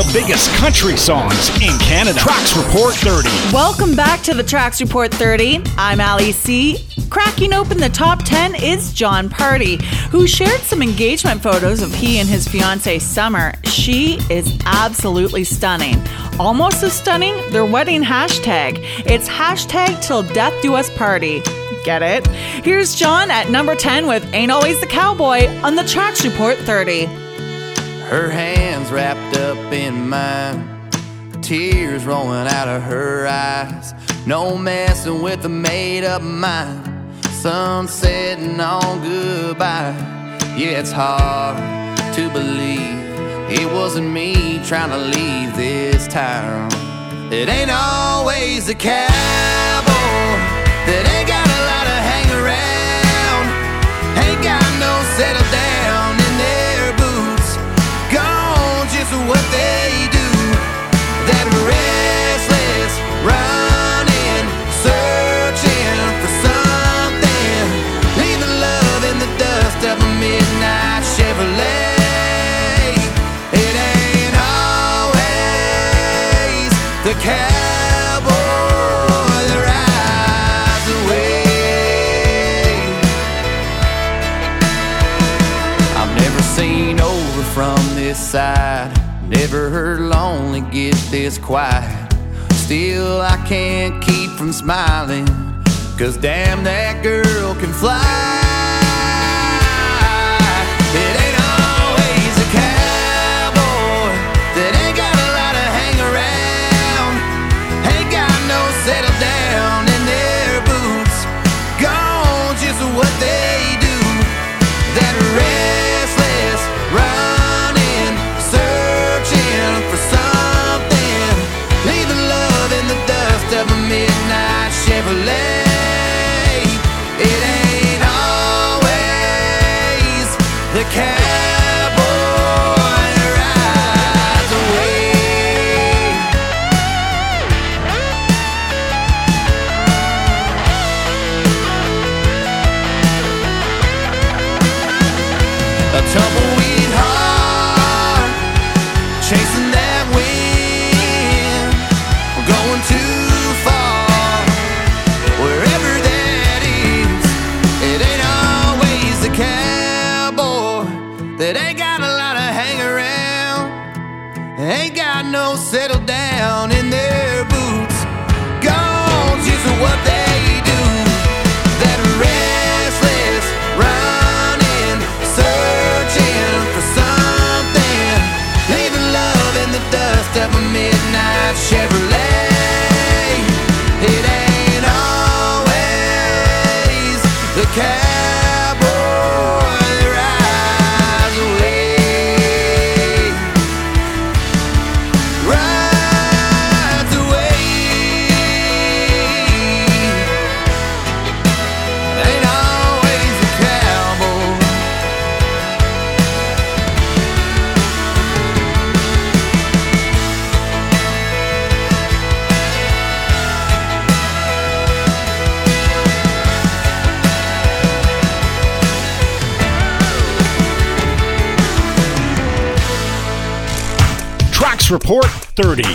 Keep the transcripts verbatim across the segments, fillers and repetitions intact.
the biggest country songs in Canada. Tracks Report thirty. Welcome back to the Tracks Report thirty. I'm Ali C. Cracking open the top ten is Jon Pardi, who shared some engagement photos of he and his fiancée Summer. She is absolutely stunning. Almost as stunning, their wedding hashtag. It's hashtag till death do us party. Get it? Here's Jon at number ten with Ain't Always the Cowboy on the Tracks Report thirty. Her hands wrapped up in mine, tears rolling out of her eyes. No messing with a made-up mind, sun setting on goodbye. Yeah, it's hard to believe it wasn't me trying to leave this town. It ain't always a cowboy that ain't got a lot of hang around, ain't got no settle down in their boots, gone just what they do. That restless running, searching for something, leaving love in the dust of a midnight Chevrolet. It ain't always the cowboy that rides away. I've never seen over from this side, never heard lonely get this quiet. Still I can't keep from smiling, 'cause damn that girl can fly. It ain't always a cowboy that ain't got a lot of hang around, ain't got no settle down in their boots, gone just what they do. That restless running, searching for something, leaving love in the dust of a midnight Chevrolet. It ain't always the cowboy that rides away. A tumbleweed heart, chasing that wind, going too far, wherever that is. It ain't always the cowboy that ain't got a lot of hang around, ain't got no settle down in their boots, gone just what they do. That restless running, searching for something, leaving love in the dust of a midnight Chevrolet. It ain't always the cowboy that rides away, rides away. Ain't always the cowboy. Tracks Report thirty.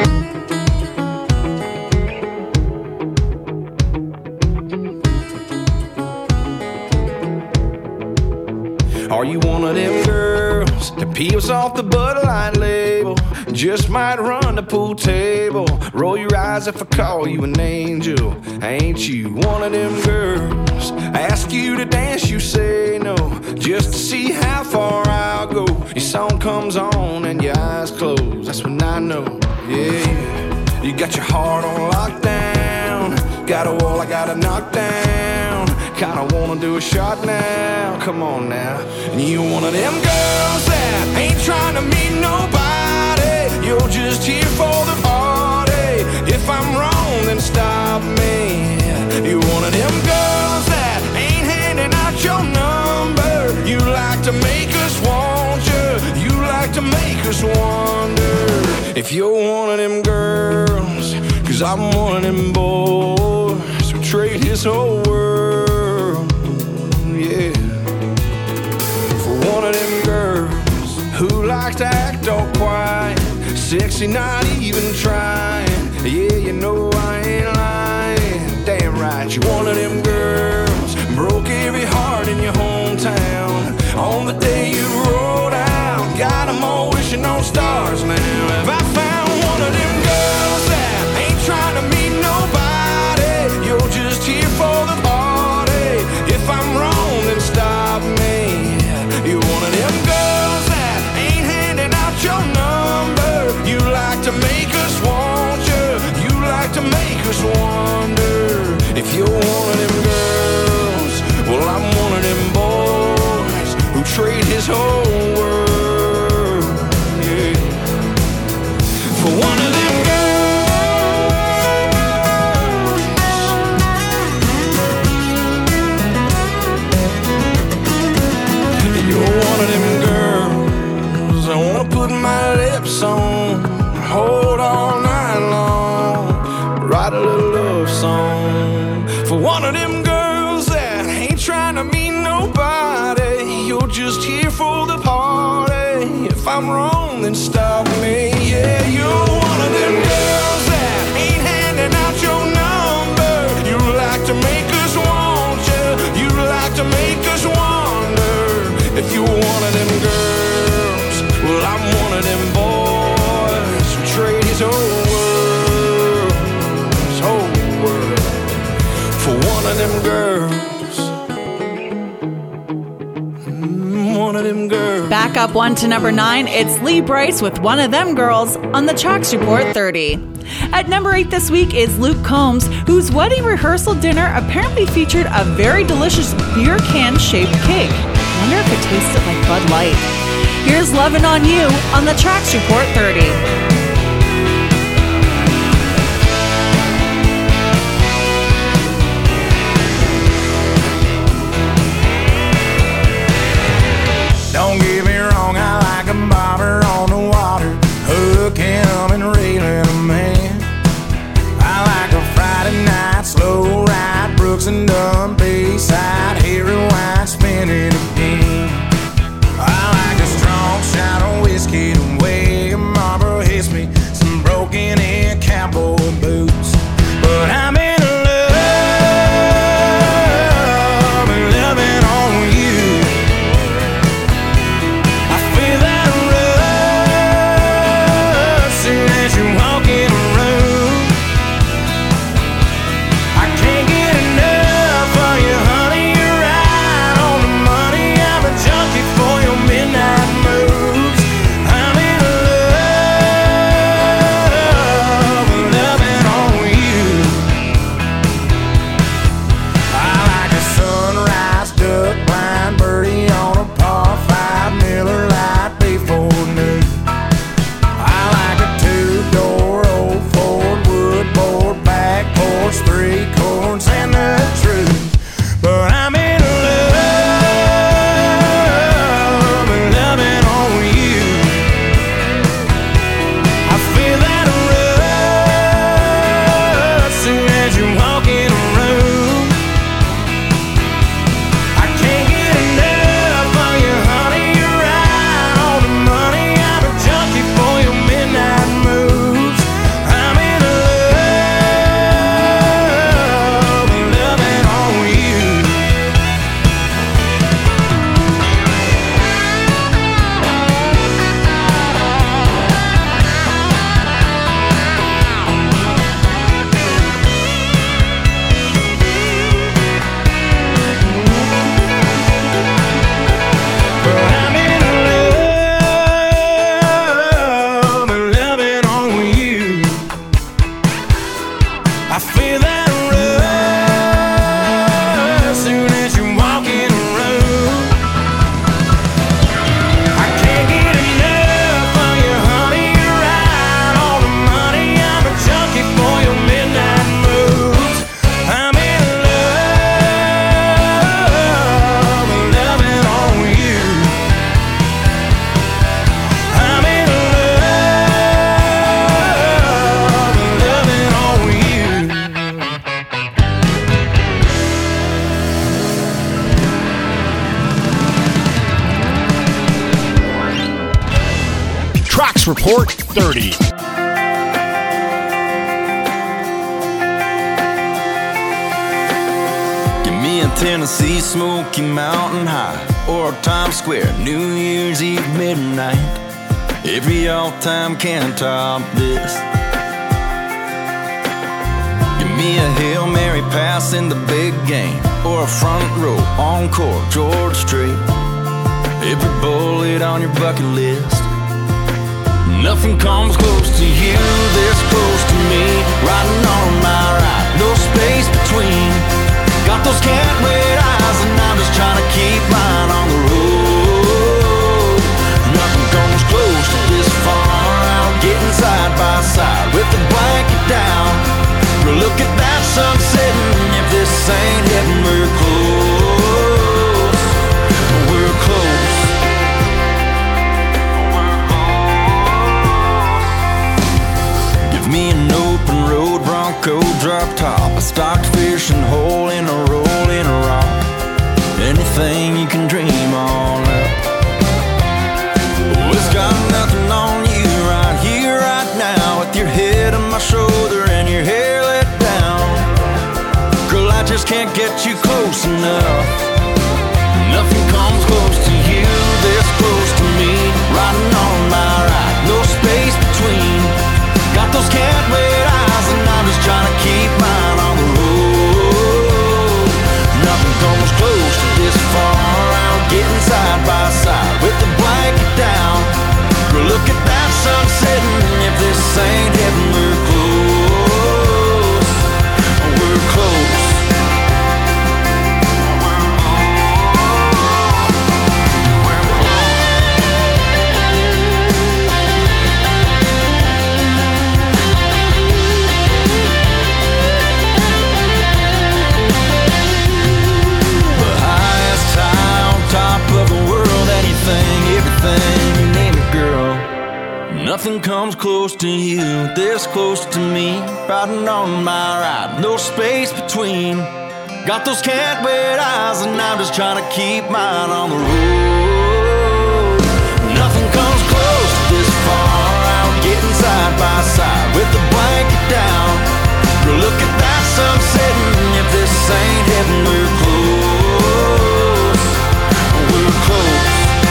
Are you one of them girls that peels off the Bud Light label? Just might run the pool table. Roll your eyes if I call you an angel. Ain't you one of them girls? Ask you to dance, you say no, just to see how far I'll go. Your song comes on and your eyes close, that's when I know, yeah. You got your heart on lockdown, got a wall I gotta knock down. Kinda wanna do a shot now, come on now. And you one of them girls that ain't trying to meet nobody, you're just here for the party. If I'm wrong, then stop me. You're one of them girls that ain't handing out your number. You like to make us want you, you like to make us wonder if you're one of them girls. 'Cause I'm one of them boys who trade his whole world, yeah, for one of them girls who like to act all quiet, sexy, not even trying. Yeah, you know I ain't lying. Damn right, you're one of them girls, broke every heart in your hometown. On the day you rolled out, got them all wishing on stars now. Have I found one of them girls that ain't trying to meet nobody? You're just here for the party. If I'm wrong, then stop me. You're one of them girls that ain't handing out your number. You like to make us want you. You like to make us wonder. If you're one of them girls, well, I'm one of them boys who trade his whole world, yeah, for one of them girls. You're one of them girls I wanna put my lips on, hold all night long, write a little love song for one of them girls that ain't trying to meet nobody. You're just here for the party. If I'm wrong, then stop me. Yeah, you're one of them girls that ain't handing out your number. You like to make us want you. You like to make us wonder. If you're one of them girls, well, I'm one of them boys who trade his whole world, his whole world, for one of them girls. Mm, one of them girls. Back up one to number nine, it's Lee Brice with One of Them Girls on the Tracks Report thirty. At number eight this week is Luke Combs, whose wedding rehearsal dinner apparently featured a very delicious beer can-shaped cake. I wonder if it tasted like Bud Light. Here's Lovin' on You on the Tracks Report thirty. Don't get me wrong, I like a bobber on the water, hooking and reeling a man. I like a Friday night slow ride, Brooks and Dunn Bayside, Harry Wine spinning again. I like a strong shot of whiskey to weigh, Marlboro hits me, some broken in cowboy boots. But I'm in love, loving on you. I feel that rush soon as you walk in the room. I can't get enough of you, honey. You're right on the money. I'm a junkie for your midnight moves. I'm in love, loving on you. I like a sunrise duck blind birdie on a par five Miller Lite before noon. I like a two-door old Ford wood board back porch, three chords and the truth. But I'm in love, loving on you. I feel that rush soon as you walk in the room. I can't get enough of you, honey. You're right on the money. I'm a junkie for your midnight moves. I'm in love, loving on you. But I'm in love, loving on you. I feel that rush soon as you walk in the room. I can't get enough of you, honey. You're right on the money. I'm a junkie for your midnight moves. I'm in love, loving on you. I'm in love, loving on you. Tracks Report thirty. me a Tennessee Smoky Mountain High, or Times Square, New Year's Eve midnight. Every all-time can't top this. Give me a Hail Mary pass in the big game, or a front row encore, George Strait. Every bullet on your bucket list. Nothing comes close to you, this close to me. Riding on my ride, no space between. Got those can't wait eyes, and I'm just trying to keep mine on the road. Nothing comes close to this far out, getting side by side with the blanket down. Well, look at that sun setting. If this ain't heaven, we're close. We're close. Give me an open road Bronco drop top, a stocked fishing hole in a roll in a rock. Anything you can dream on up. Oh, it's got nothing on you right here, right now, with your head on my shoulder and your hair let down. Girl, I just can't get you close enough. Nothing comes close to you, this close to me. Riding on my ride, no space between. Got those can't wait eyes, and I'm just trying to keep mine on the road. Nothing comes close to this far out, getting side by side with the blanket down. Girl, look at that sun setting. If this ain't heaven, we're close. We're close. Everything, you name it, girl. Nothing comes close to you, this close to me. Riding on my ride, no space between. Got those can't wait eyes, and I'm just trying to keep mine on the road. Nothing comes close to this far out, getting side by side with the blanket down. Girl, look at that sun setting. If this ain't heaven, we're close. We're close.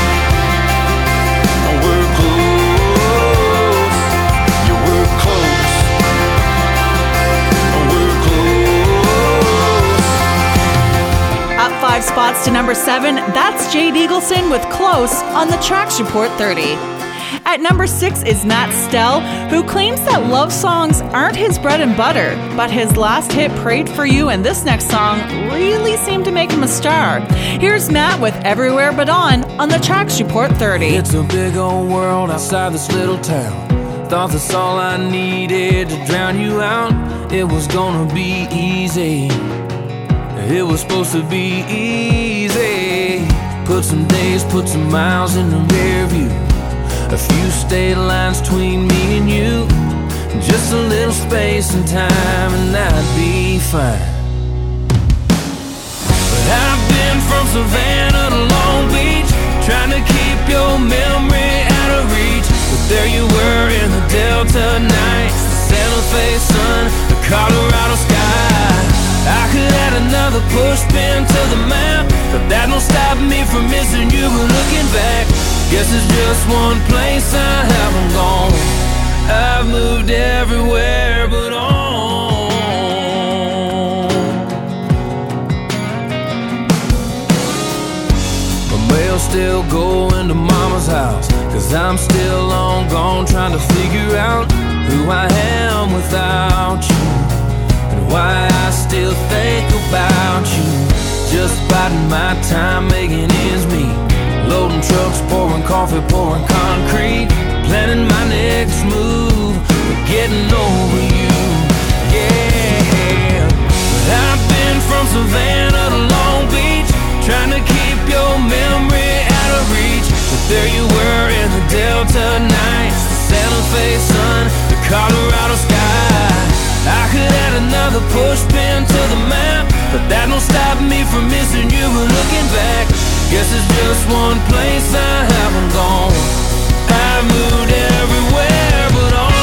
Five spots to number seven, that's Jade Eagleson with Close on the Tracks Report thirty. At number six is Matt Stell, who claims that love songs aren't his bread and butter, but his last hit, Prayed for You, and this next song really seemed to make him a star. Here's Matt with Everywhere But On on the Tracks Report thirty. It's a big old world outside this little town. Thought that's all I needed to drown you out. It was gonna be easy. It was supposed to be easy. Put some days, put some miles in the rear view. A few state lines between me and you. Just a little space and time, and that'd be fine. But I've been from Savannah to Long Beach, trying to keep your memory out of reach. But there you were in the Delta nights, the Santa Fe sun, the Colorado sky. I could add another push pin to the map, but that don't stop me from missing you. But looking back, guess it's just one place I haven't gone. I've moved everywhere but on. My mail's still going to mama's house, cause I'm still long gone trying to figure out who I am without you, why I still think about you. Just biding my time, making ends meet. Loading trucks, pouring coffee, pouring concrete. Planning my next move, but getting over you. Yeah. But I've been from Savannah to Long Beach, trying to keep your memory out of reach. But there you were in the Delta nights, the Santa Fe sun, the Colorado sky. I could add another push pin to the map, but that don't stop me from missing you. But looking back, guess it's just one place I haven't gone. I've moved everywhere but on.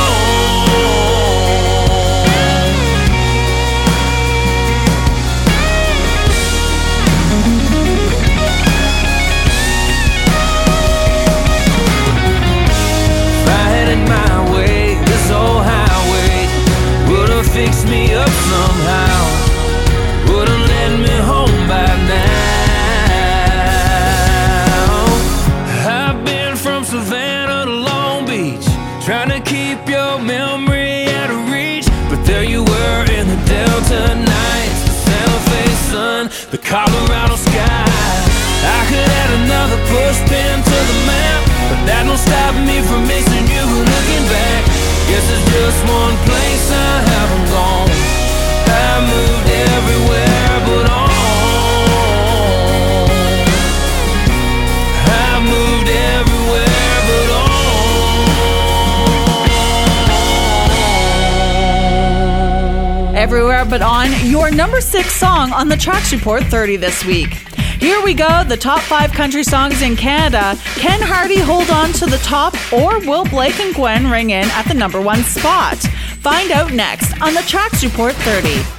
to keep your memory out of reach, but there you were in the Delta nights, the Santa Fe sun, the Colorado sky. I could add another push pin to the map, but that don't stop me from missing you. Looking back, guess there's just one place I haven't gone. I moved everywhere but on. I moved everywhere but on. Everywhere But On, your number six song on the Tracks Report thirty this week. Here we go, the top five country songs in Canada. Can Hardy hold on to the top, or will Blake and Gwen ring in at the number one spot? Find out next on the Tracks Report thirty.